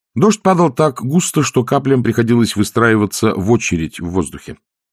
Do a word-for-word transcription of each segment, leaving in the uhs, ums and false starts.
Дождь падал так густо, что каплям приходилось выстраиваться в очередь в воздухе.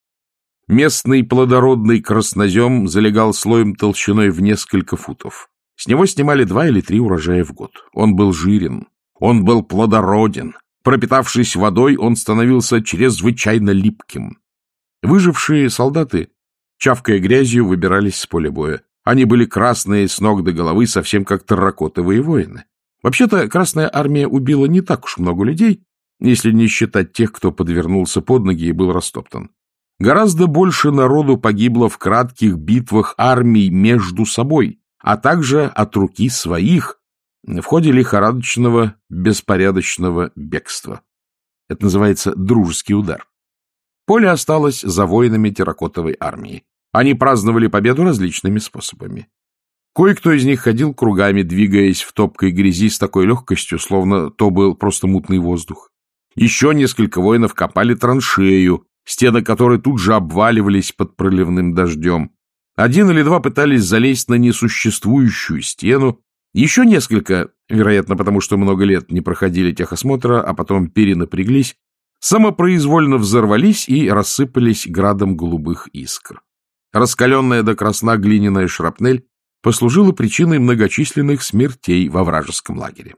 Местный плодородный краснозем залегал слоем толщиной в несколько футов. С него снимали два или три урожая в год. Он был жирен, он был плодороден. Пропитавшись водой, он становился чрезвычайно липким. Выжившие солдаты, чавкая грязью, выбирались с поля боя. Они были красные с ног до головы, совсем как терракотовые воины. Вообще-то Красная Армия убила не так уж много людей, если не считать тех, кто подвернулся под ноги и был растоптан. Гораздо больше народу погибло в кратких битвах армий между собой, а также от руки своих в ходе лихорадочного, беспорядочного бегства. Это называется дружеский удар. Поле осталось за воинами терракотовой армии. Они праздновали победу различными способами. Кое-кто из них ходил кругами, двигаясь в топкой грязи с такой легкостью, словно то был просто мутный воздух. Еще несколько воинов копали траншею, стены которой тут же обваливались под проливным дождем. Один или два пытались залезть на несуществующую стену. Еще несколько, вероятно, потому что много лет не проходили техосмотра, а потом перенапряглись, самопроизвольно взорвались и рассыпались градом голубых искр. Раскаленная до красна глиняная шрапнель послужила причиной многочисленных смертей во вражеском лагере.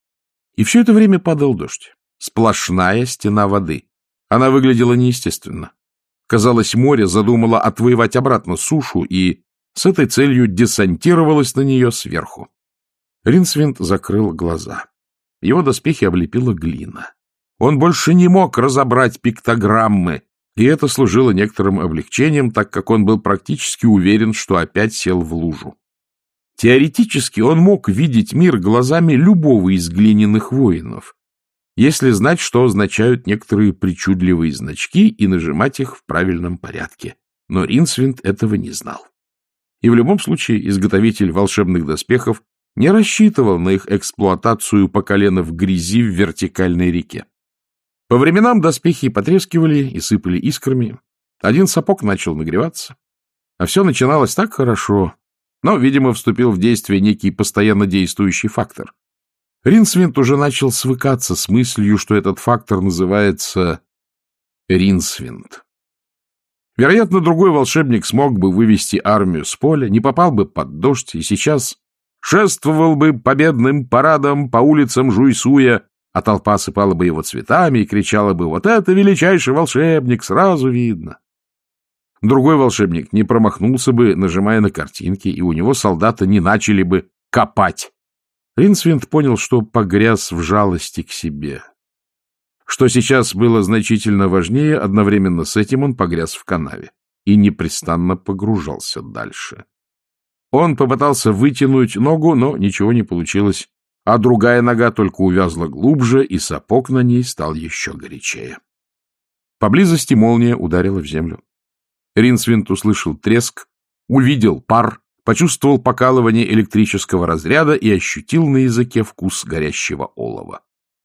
И все это время падал дождь. Сплошная стена воды. Она выглядела неестественно. Казалось, море задумало отвоевать обратно сушу и с этой целью десантировалось на нее сверху. Ринсвинд закрыл глаза. Его доспехи облепила глина. Он больше не мог разобрать пиктограммы, и это служило некоторым облегчением, так как он был практически уверен, что опять сел в лужу. Теоретически он мог видеть мир глазами любого из глиняных воинов, если знать, что означают некоторые причудливые значки, и нажимать их в правильном порядке. Но Ринсвинд этого не знал. И в любом случае изготовитель волшебных доспехов не рассчитывал на их эксплуатацию по колено в грязи в вертикальной реке. По временам доспехи потрескивали и сыпали искрами. Один сапог начал нагреваться. А все начиналось так хорошо. Но, видимо, вступил в действие некий постоянно действующий фактор. Ринсвинд уже начал свыкаться с мыслью, что этот фактор называется Ринсвинд. Вероятно, другой волшебник смог бы вывести армию с поля, не попал бы под дождь и сейчас шествовал бы победным парадом по улицам Жуйсуя, а толпа сыпала бы его цветами и кричала бы: «Вот это величайший волшебник, сразу видно!» Другой волшебник не промахнулся бы, нажимая на картинки, и у него солдаты не начали бы копать. Ринсвинд понял, что погряз в жалости к себе. Что сейчас было значительно важнее, одновременно с этим он погряз в канаве и непрестанно погружался дальше. Он попытался вытянуть ногу, но ничего не получилось, а другая нога только увязла глубже, и сапог на ней стал еще горячее. Поблизости молния ударила в землю. Ринсвинд услышал треск, увидел пар, почувствовал покалывание электрического разряда и ощутил на языке вкус горящего олова.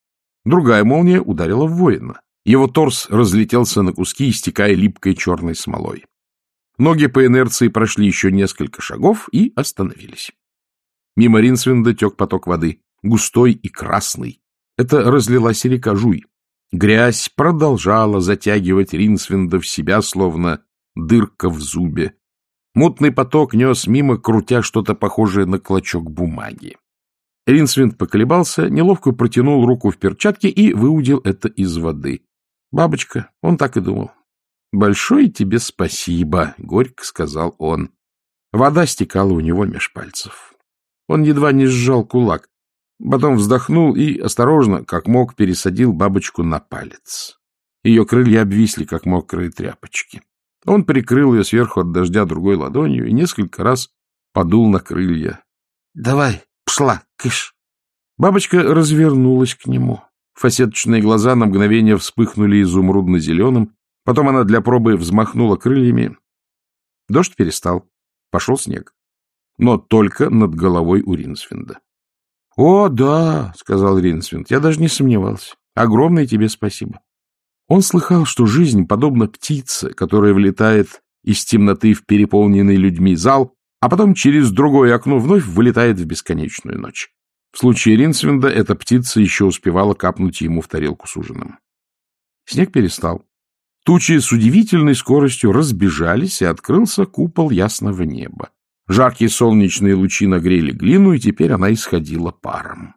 Другая молния ударила в воина. Его торс разлетелся на куски, истекая липкой черной смолой. Ноги по инерции прошли еще несколько шагов и остановились. Мимо Ринсвинда тек поток воды, густой и красный. Это разлилась река Жуй. Грязь продолжала затягивать Ринсвинда в себя, словно дырка в зубе. Мутный поток нес мимо, крутя что-то похожее на клочок бумаги. Ринсвинд поколебался, неловко протянул руку в перчатке и выудил это из воды. Бабочка, он так и думал. — Большое тебе спасибо, — горько сказал он. Вода стекала у него меж пальцев. Он едва не сжал кулак. Потом вздохнул и, осторожно, как мог, пересадил бабочку на палец. Ее крылья обвисли, как мокрые тряпочки. Он прикрыл ее сверху от дождя другой ладонью и несколько раз подул на крылья. — Давай, пшла, кыш! Бабочка развернулась к нему. Фасеточные глаза на мгновение вспыхнули изумрудно-зеленым. Потом она для пробы взмахнула крыльями. Дождь перестал. Пошел снег. Но только над головой у Ринсвинда. — О, да, — сказал Ринсвинд, — я даже не сомневался. Огромное тебе спасибо. Он слыхал, что жизнь подобна птице, которая влетает из темноты в переполненный людьми зал, а потом через другое окно вновь вылетает в бесконечную ночь. В случае Ринсвинда эта птица еще успевала капнуть ему в тарелку с ужином. Снег перестал. Тучи с удивительной скоростью разбежались, и открылся купол ясного неба. Жаркие солнечные лучи нагрели глину, и теперь она исходила паром.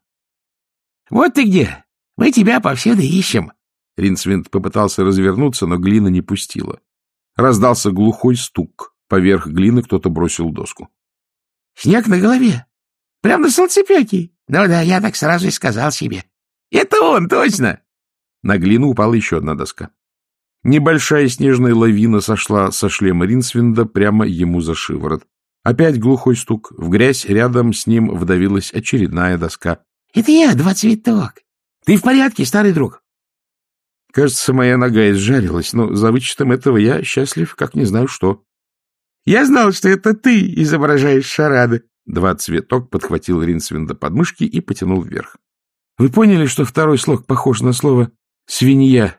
— Вот ты где! Мы тебя повсюду ищем! Ринсвинд попытался развернуться, но глина не пустила. Раздался глухой стук. Поверх глины кто-то бросил доску. — Снег на голове! Прямо на солнцепеке! Ну да, я так сразу и сказал себе. — Это он, точно! На глину упала еще одна доска. Небольшая снежная лавина сошла со шлема Ринсвинда прямо ему за шиворот. Опять глухой стук. В грязь рядом с ним вдавилась очередная доска. — Это я, Два Цветок. Ты в порядке, старый друг? Кажется, моя нога изжарилась, но за вычетом этого я счастлив, как не знаю что. — Я знал, что это ты изображаешь шарады. Два Цветок подхватил Ринсвинда под мышки и потянул вверх. — Вы поняли, что второй слог похож на слово «свинья»?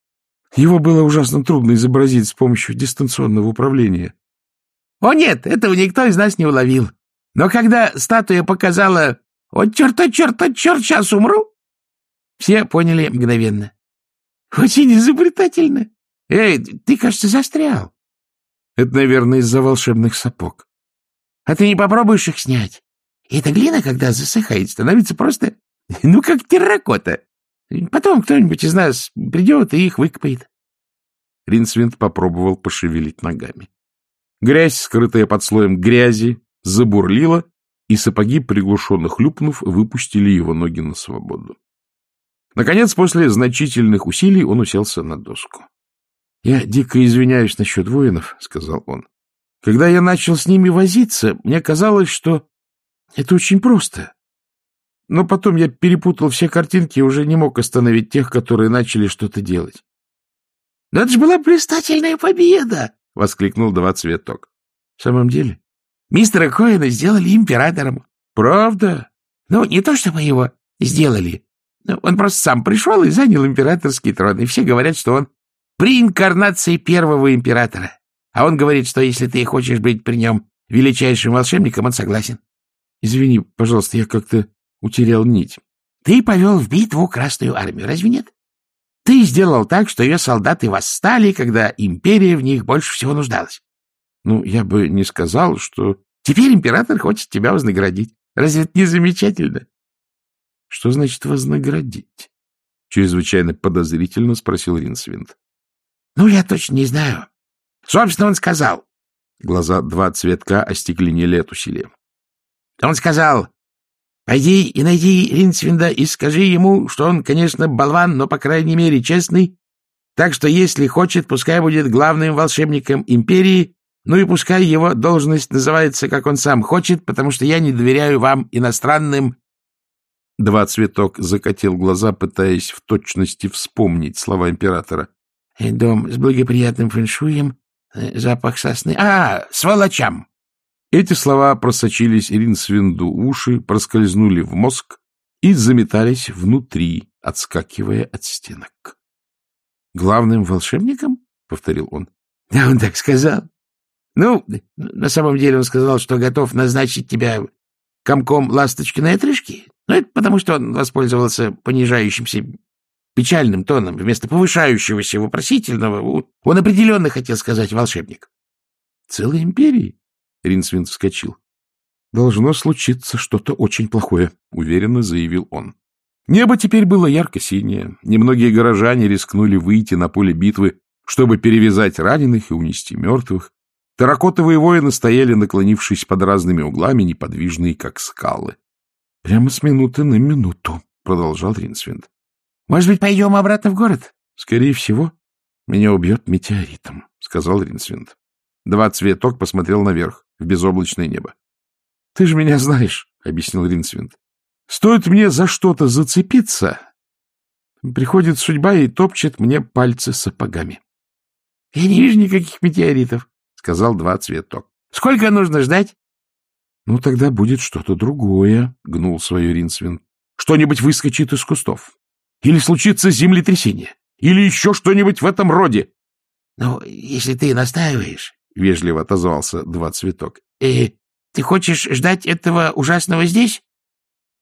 Его было ужасно трудно изобразить с помощью дистанционного управления. — О нет, этого никто из нас не уловил. Но когда статуя показала «О, черт, о, черт, о, черт, сейчас умру!», все поняли мгновенно. — Очень изобретательно. Эй, ты, кажется, застрял. — Это, наверное, из-за волшебных сапог. — А ты не попробуешь их снять? Эта глина, когда засыхает, становится просто, ну, как терракота. Потом кто-нибудь из нас придет и их выкопает. Ринсвинд попробовал пошевелить ногами. Грязь, скрытая под слоем грязи, забурлила, и сапоги, приглушенно хлюпнув, выпустили его ноги на свободу. Наконец, после значительных усилий, он уселся на доску. — Я дико извиняюсь насчет воинов, — сказал он. — Когда я начал с ними возиться, мне казалось, что это очень просто. Но потом я перепутал все картинки и уже не мог остановить тех, которые начали что-то делать. — Да это же была блистательная победа! — воскликнул Два Цветок. — В самом деле? Мистера Коэна сделали императором. — Правда? — Ну, не то, что мы его сделали. Он просто сам пришел и занял императорский трон, и все говорят, что он при инкарнации первого императора. А он говорит, что если ты хочешь быть при нем величайшим волшебником, он согласен. — Извини, пожалуйста, я как-то утерял нить. — Ты повел в битву Красную армию, разве нет? Ты сделал так, что ее солдаты восстали, когда империя в них больше всего нуждалась. Ну, я бы не сказал, что... Теперь император хочет тебя вознаградить. Разве это не замечательно? — Что значит вознаградить? — чрезвычайно подозрительно спросил Ринсвинд. — Ну, я точно не знаю. Собственно, он сказал. Глаза Два Цветка остекленели от усилия. Он сказал: пойди и найди Ринсвинда и скажи ему, что он, конечно, болван, но, по крайней мере, честный. Так что, если хочет, пускай будет главным волшебником империи, ну и пускай его должность называется, как он сам хочет, потому что я не доверяю вам, иностранным. Два Цветок закатил глаза, пытаясь в точности вспомнить слова императора. Дом с благоприятным фэншуем, запах сосны. А, сволочам! Эти слова просочились Ринсвинду в уши, проскользнули в мозг и заметались внутри, отскакивая от стенок. — Главным волшебником? — повторил он. — Да, он так сказал. Ну, на самом деле он сказал, что готов назначить тебя комком ласточкиной отрыжки. Но это потому, что он воспользовался понижающимся печальным тоном вместо повышающегося вопросительного. Он определенно хотел сказать волшебник. — Целой империи? — Ринсвинд вскочил. — Должно случиться что-то очень плохое, — уверенно заявил он. Небо теперь было ярко-синее. Немногие горожане рискнули выйти на поле битвы, чтобы перевязать раненых и унести мертвых. Терракотовые воины стояли, наклонившись под разными углами, неподвижные, как скалы. — Прямо с минуты на минуту, — продолжал Ринсвинд. — Может быть, пойдем обратно в город? — Скорее всего, меня убьет метеоритом, — сказал Ринсвинд. Два Цветок посмотрел наверх, в безоблачное небо. — Ты же меня знаешь, — объяснил Ринсвинд. — Стоит мне за что-то зацепиться, приходит судьба и топчет мне пальцы сапогами. — Я не вижу никаких метеоритов, — сказал Два Цветок. — Сколько нужно ждать? — Ну, тогда будет что-то другое, — гнул свое Ринсвинд. — Что-нибудь выскочит из кустов. Или случится землетрясение. Или еще что-нибудь в этом роде. — Ну, если ты настаиваешь, — вежливо отозвался Два Цветок, — э, ты хочешь ждать этого ужасного здесь?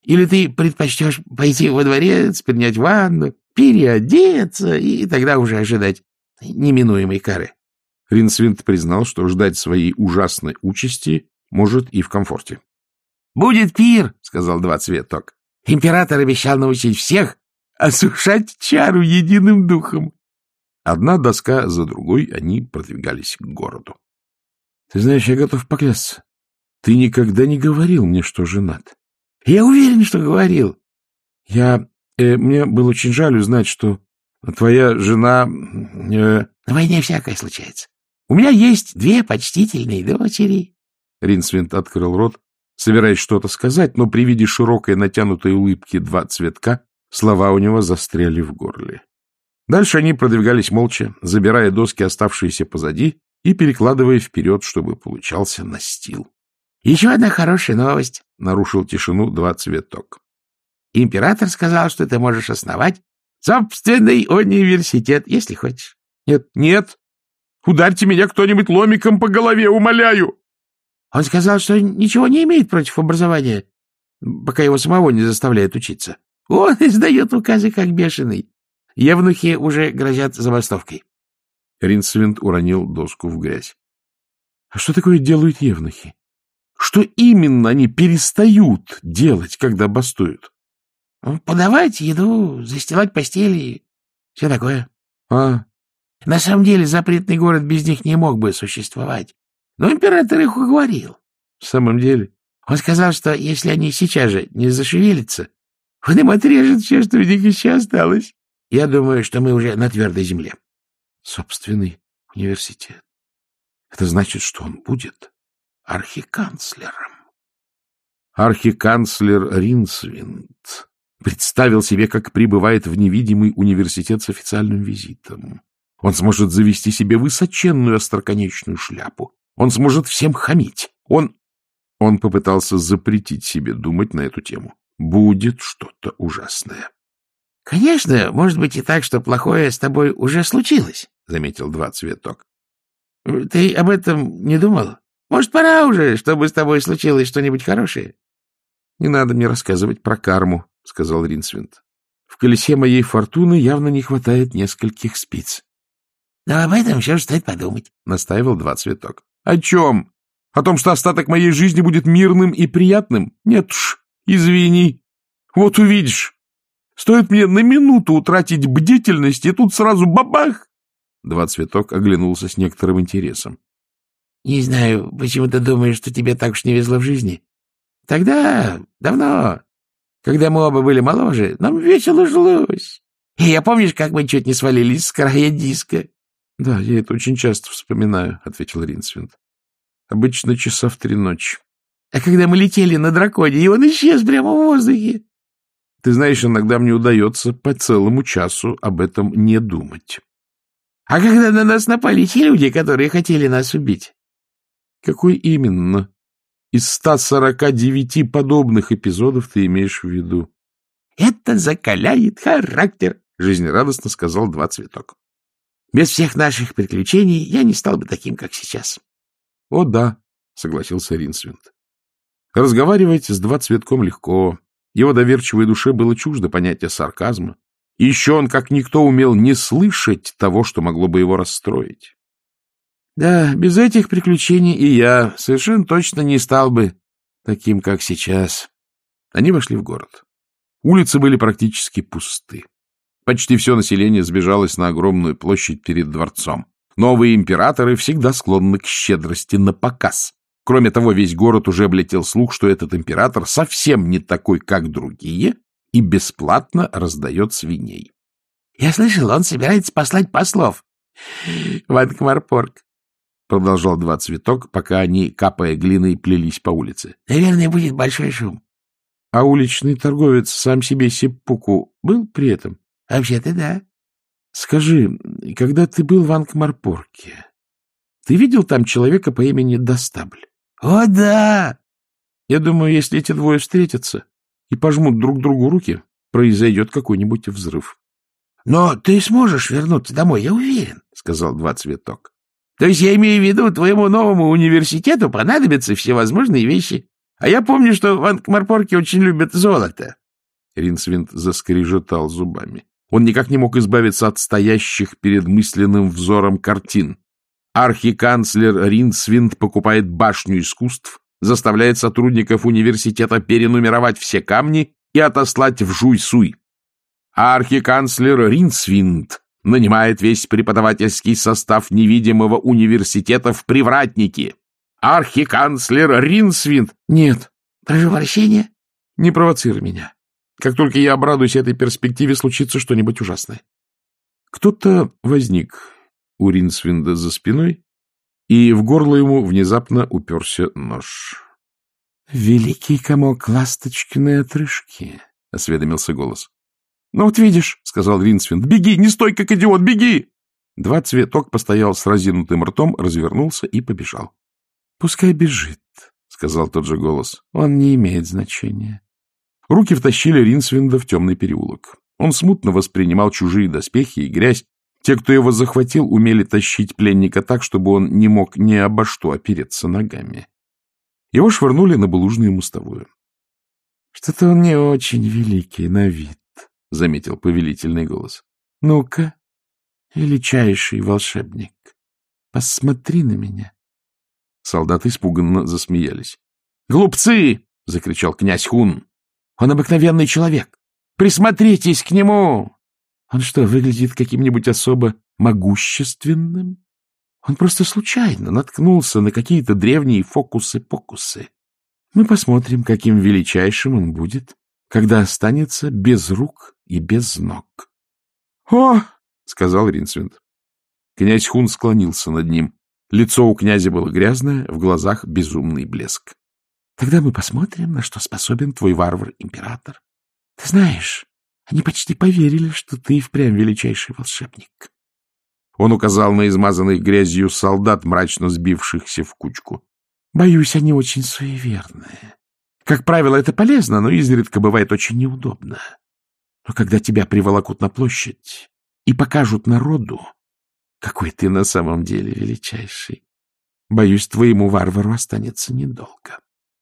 Или ты предпочтешь пойти во дворец, принять ванну, переодеться и тогда уже ожидать неминуемой кары? Ринсвинд признал, что ждать своей ужасной участи может и в комфорте. — Будет пир, — сказал Двацветок. — Император обещал научить всех осушать чару единым духом. Одна доска за другой они продвигались к городу. — Ты знаешь, я готов поклясться. Ты никогда не говорил мне, что женат. — Я уверен, что говорил. — Я... Э, мне было очень жаль узнать, что твоя жена... Э... На войне всякое случается. У меня есть две почтительные дочери. Ринсвинд открыл рот, собираясь что-то сказать, но при виде широкой натянутой улыбки Двацветка слова у него застряли в горле. Дальше они продвигались молча, забирая доски, оставшиеся позади, и перекладывая вперед, чтобы получался настил. — Еще одна хорошая новость, — нарушил тишину Двацветок. — Император сказал, что ты можешь основать собственный университет, если хочешь. — Нет, нет. Ударьте меня кто-нибудь ломиком по голове, умоляю. Он сказал, что ничего не имеет против образования, пока его самого не заставляют учиться. Он издает указы как бешеный. Евнухи уже грозят забастовкой. Ринсвинд уронил доску в грязь. — А что такое делают евнухи? Что именно они перестают делать, когда бастуют? — Подавать еду, застилать постели, все такое. — А? На самом деле запретный город без них не мог бы существовать. Но император их уговорил. — В самом деле? Он сказал, что если они сейчас же не зашевелятся, он им отрежет все, что у них еще осталось. Я думаю, что мы уже на твердой земле. Собственный университет. Это значит, что он будет архиканцлером. Архиканцлер Ринсвинд представил себе, как прибывает в невидимый университет с официальным визитом. Он сможет завести себе высоченную остроконечную шляпу. Он сможет всем хамить. Он... Он попытался запретить себе думать на эту тему. Будет что-то ужасное. — Конечно, может быть и так, что плохое с тобой уже случилось, — заметил Двацветок. — Ты об этом не думал? Может, пора уже, чтобы с тобой случилось что-нибудь хорошее? — Не надо мне рассказывать про карму, — сказал Ринсвинд. — В колесе моей фортуны явно не хватает нескольких спиц. — Но об этом все же стоит подумать, — настаивал Двацветок. — О чем? О том, что остаток моей жизни будет мирным и приятным? Нет уж, извини. Вот увидишь. Стоит мне на минуту утратить бдительность, и тут сразу бабах! Двацветок оглянулся с некоторым интересом. — Не знаю, почему ты думаешь, что тебе так уж не везло в жизни. Тогда, давно, когда мы оба были моложе, нам весело жилось. И я помнишь, как мы чуть не свалились с края диска? — Да, я это очень часто вспоминаю, — ответил Ринсвинд. — Обычно часа в три ночи. — А когда мы летели на драконе, и он исчез прямо в воздухе. Ты знаешь, иногда мне удается по целому часу об этом не думать. — А когда на нас напали те люди, которые хотели нас убить? — Какой именно? Из ста сорока девяти подобных эпизодов ты имеешь в виду? — Это закаляет характер, — жизнерадостно сказал Двацветок. — Без всех наших приключений я не стал бы таким, как сейчас. — О, да, — согласился Ринсвинд. Разговаривать с Двацветком легко. Его доверчивой душе было чуждо понятие сарказма. И еще он, как никто, умел не слышать того, что могло бы его расстроить. — Да, без этих приключений и я совершенно точно не стал бы таким, как сейчас. Они вошли в город. Улицы были практически пусты. Почти все население сбежалось на огромную площадь перед дворцом. Новые императоры всегда склонны к щедрости на показ. Кроме того, весь город уже облетел слух, что этот император совсем не такой, как другие, и бесплатно раздает свиней. — Я слышал, он собирается послать послов в Анкмарпорг, — продолжал Двацветок, пока они, капая глиной, плелись по улице. — Наверное, будет большой шум. — А уличный торговец сам себе сеппуку был при этом? — Вообще-то да. — Скажи, когда ты был в Анкмарпорге, ты видел там человека по имени Достабль? — О, да! Я думаю, если эти двое встретятся и пожмут друг другу руки, произойдет какой-нибудь взрыв. — Но ты сможешь вернуться домой, я уверен, — сказал Двацветок. — То есть я имею в виду, твоему новому университету понадобятся всевозможные вещи. А я помню, что в Анкмарпорке очень любят золото. Ринсвинд заскрежетал зубами. Он никак не мог избавиться от стоящих перед мысленным взором картин. Архиканцлер Ринсвинд покупает башню искусств, заставляет сотрудников университета перенумеровать все камни и отослать в Жуй-Суй. Архиканцлер Ринсвинд нанимает весь преподавательский состав невидимого университета в привратники. Архиканцлер Ринсвинд... Нет. Прошу прощения. Не провоцируй меня. Как только я обрадуюсь этой перспективе, случится что-нибудь ужасное. Кто-то возник у Ринсвинда за спиной, и в горло ему внезапно уперся нож. — Великий комок ласточкиной отрыжки, — осведомился голос. — Ну вот видишь, — сказал Ринсвинд, — беги, не стой, как идиот, беги! Два цветок постоял с разинутым ртом, развернулся и побежал. — Пускай бежит, — сказал тот же голос. — Он не имеет значения. Руки втащили Ринсвинда в темный переулок. Он смутно воспринимал чужие доспехи и грязь. Те, кто его захватил, умели тащить пленника так, чтобы он не мог ни обо что опереться ногами. Его швырнули на булыжную мостовую. — Что-то он не очень великий на вид, — заметил повелительный голос. — Ну-ка, величайший волшебник, посмотри на меня. Солдаты испуганно засмеялись. — Глупцы! — закричал князь Хун. — Он обыкновенный человек. Присмотритесь к нему! Он что, выглядит каким-нибудь особо могущественным? Он просто случайно наткнулся на какие-то древние фокусы-покусы. Мы посмотрим, каким величайшим он будет, когда останется без рук и без ног. — О! — сказал Ринсвинд. Князь Хун склонился над ним. Лицо у князя было грязное, в глазах безумный блеск. — Тогда мы посмотрим, на что способен твой варвар-император. Ты знаешь, они почти поверили, что ты и впрямь величайший волшебник. Он указал на измазанных грязью солдат, мрачно сбившихся в кучку. — Боюсь, они очень суеверные. Как правило, это полезно, но изредка бывает очень неудобно. Но когда тебя приволокут на площадь и покажут народу, какой ты на самом деле величайший, боюсь, твоему варвару останется недолго.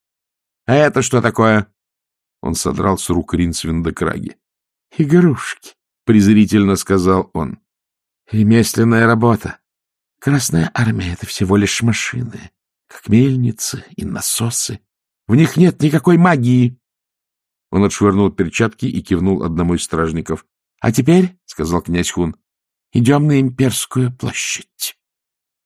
— А это что такое? Он содрал с рук Ринсвинда краги. — Игрушки, — презрительно сказал он. — Ремесленная работа. Красная армия — это всего лишь машины, как мельницы и насосы. В них нет никакой магии. Он отшвырнул перчатки и кивнул одному из стражников. — А теперь, — сказал князь Хун, — идем на Имперскую площадь.